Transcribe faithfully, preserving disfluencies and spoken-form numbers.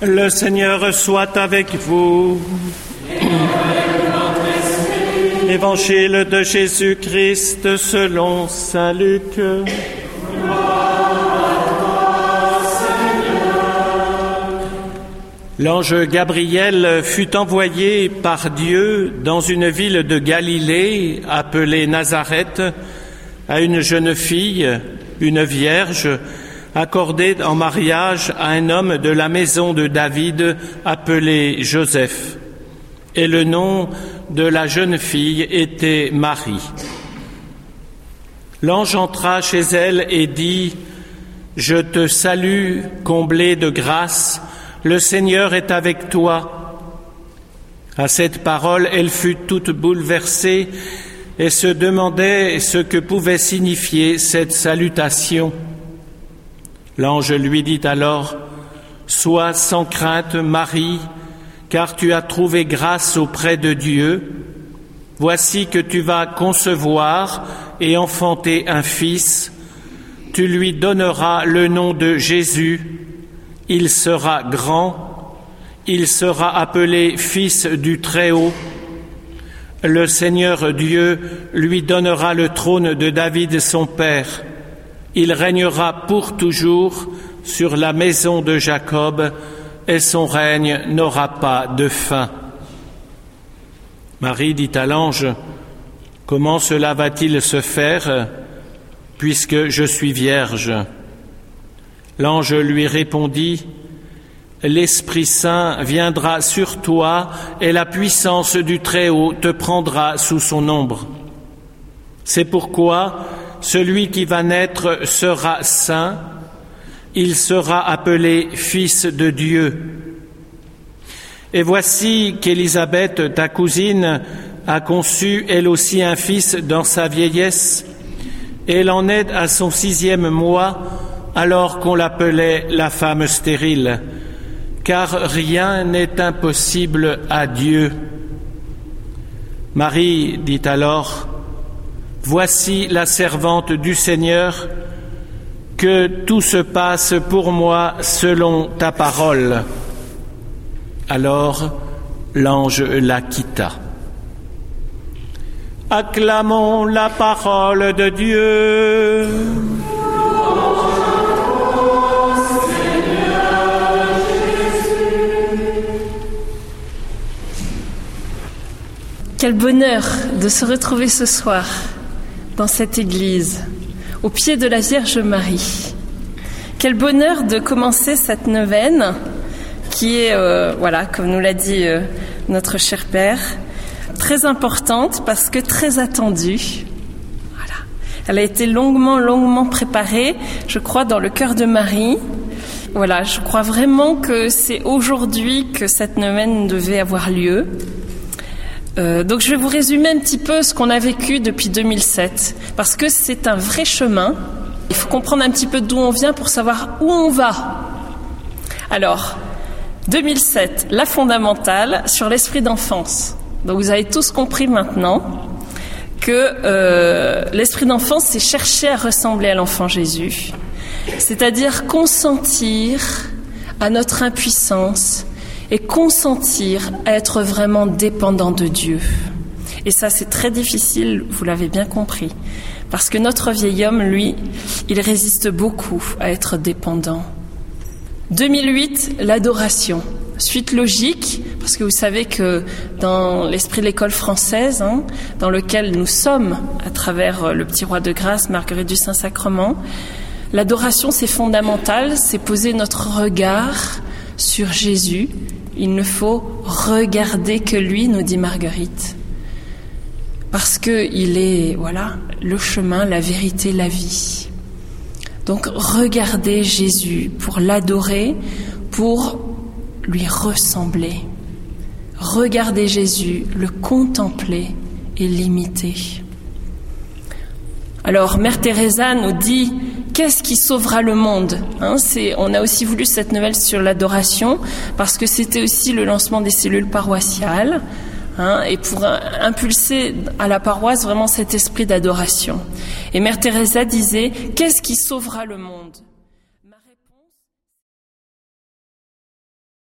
Le Seigneur soit avec vous. Évangile de Jésus-Christ selon saint Luc. L'ange Gabriel fut envoyé par Dieu dans une ville de Galilée appelée Nazareth à une jeune fille, une vierge, accordée en mariage à un homme de la maison de David appelé Joseph. Et le nom de la jeune fille était Marie. L'ange entra chez elle et dit : « Je te salue, comblée de grâce, le Seigneur est avec toi. » À cette parole, elle fut toute bouleversée et se demandait ce que pouvait signifier cette salutation. L'ange lui dit alors : « Sois sans crainte, Marie, car tu as trouvé grâce auprès de Dieu. Voici que tu vas concevoir et enfanter un fils. Tu lui donneras le nom de Jésus. Il sera grand, il sera appelé Fils du Très-Haut. Le Seigneur Dieu lui donnera le trône de David son père. Il régnera pour toujours sur la maison de Jacob, et son règne n'aura pas de fin. » Marie dit à l'ange : « Comment cela va-t-il se faire, puisque je suis vierge ?» L'ange lui répondit : « L'Esprit Saint viendra sur toi et la puissance du Très-Haut te prendra sous son ombre. C'est pourquoi celui qui va naître sera saint, il sera appelé Fils de Dieu. Et voici qu'Élisabeth, ta cousine, a conçu elle aussi un fils dans sa vieillesse, et elle en est à son sixième mois, alors qu'on l'appelait la femme stérile, car rien n'est impossible à Dieu. » Marie dit alors : « Voici la servante du Seigneur, que tout se passe pour moi selon ta parole. » Alors l'ange la quitta. Acclamons la parole de Dieu. Quel bonheur de se retrouver ce soir dans cette église, au pied de la Vierge Marie. Quel bonheur de commencer cette neuvaine qui est, euh, voilà, comme nous l'a dit euh, notre cher Père, très importante parce que très attendue. Voilà. Elle a été longuement, longuement préparée, je crois, dans le cœur de Marie. Voilà, je crois vraiment que c'est aujourd'hui que cette neuvaine devait avoir lieu. Euh, donc je vais vous résumer un petit peu ce qu'on a vécu depuis deux mille sept, parce que c'est un vrai chemin. Il faut comprendre un petit peu d'où on vient pour savoir où on va. Alors, deux mille sept, la fondamentale sur l'esprit d'enfance. Donc vous avez tous compris maintenant que euh, l'esprit d'enfance, c'est chercher à ressembler à l'enfant Jésus, c'est-à-dire consentir à notre impuissance et consentir à être vraiment dépendant de Dieu. Et ça, c'est très difficile, vous l'avez bien compris, parce que notre vieil homme, lui, il résiste beaucoup à être dépendant. deux mille huit, l'adoration. Suite logique, parce que vous savez que dans l'esprit de l'école française, hein, dans lequel nous sommes à travers le petit roi de grâce, Marguerite du Saint-Sacrement, l'adoration, c'est fondamental, c'est poser notre regard sur Jésus. Il ne faut regarder que lui, nous dit Marguerite, parce que il est, voilà, le chemin, la vérité, la vie. Donc regardez Jésus pour l'adorer, pour lui ressembler. Regardez Jésus, le contempler et l'imiter. Alors Mère Teresa nous dit: qu'est-ce qui sauvera le monde, hein, c'est, on a aussi voulu cette nouvelle sur l'adoration parce que c'était aussi le lancement des cellules paroissiales, hein, et pour euh, impulser à la paroisse vraiment cet esprit d'adoration. Et Mère Teresa disait: qu'est-ce qui sauvera le monde ?